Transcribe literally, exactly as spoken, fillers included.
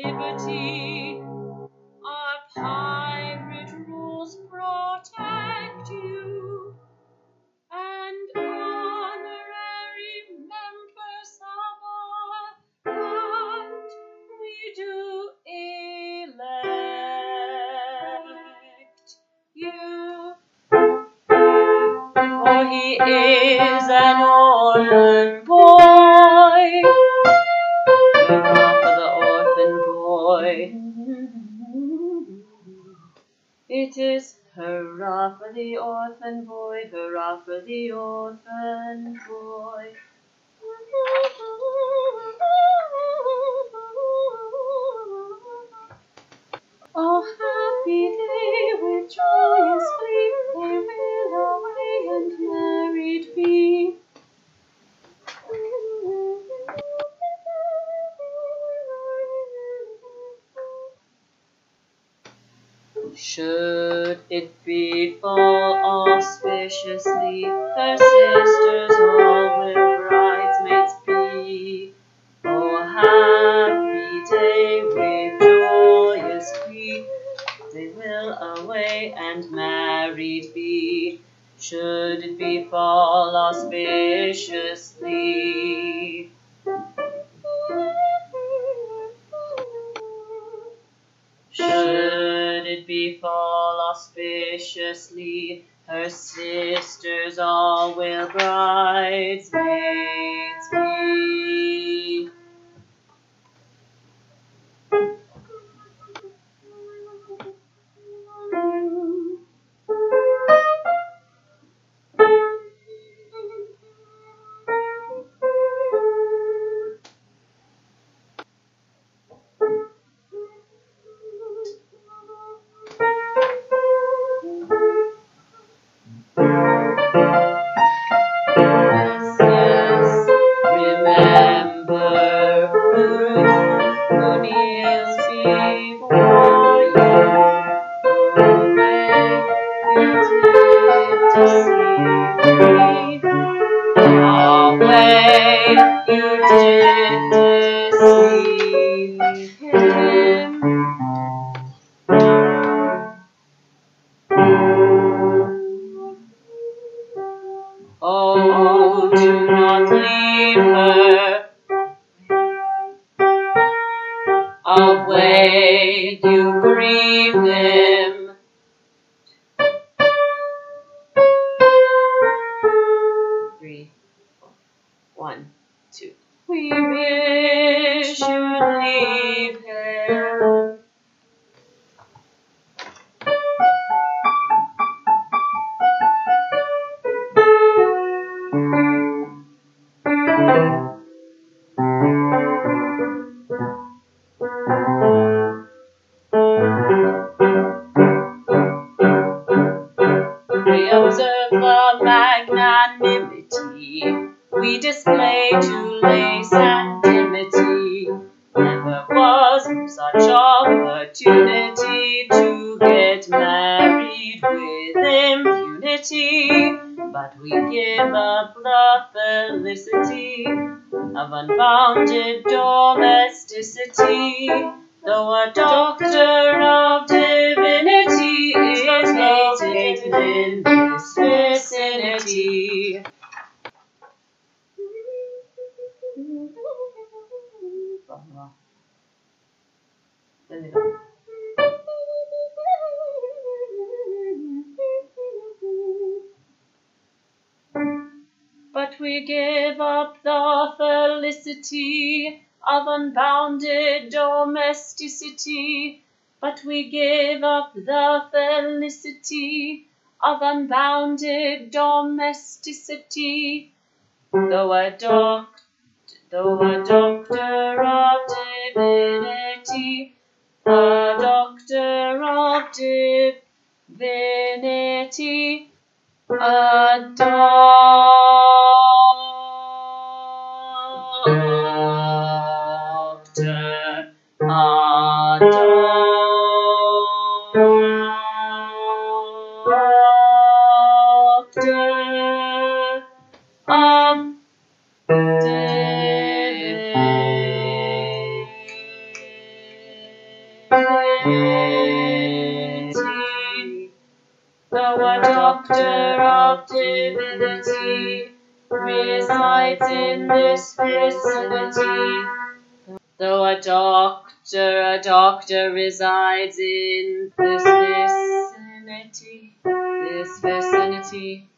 liberty. Our pirate rules protect you, and honorary members of our band we do elect you. For he is an orphan boy, hurrah for the orphan boy. It is hurrah for the orphan boy, hurrah for the orphan boy. Oh, happy they with joyous glee, they will away and married be. Should it befall auspiciously, her sisters all will bridesmaids be. Oh, happy day with joyous glee, they will away and married be. Should it befall auspiciously. Should it befall auspiciously, her sisters all will bridesmaids be. Oh, do not leave her away, you grieve him. Three, four, one, two. We wish you'd leave him. We observe the magnanimity we display to lace and dimity. Never was such opportunity to get married with impunity, but we give up the felicity of unbounded domesticity, though a doctor of divinity is located in this vicinity. But we give up the felicity of unbounded domesticity. But we give up the felicity of unbounded domesticity. Though a doc, though a doctor of divinity, a doctor of divinity, a doctor, a doctor of divinity. divinity. Though a doctor of divinity resides in this vicinity. Though a doctor, a doctor resides in this vicinity, this vicinity.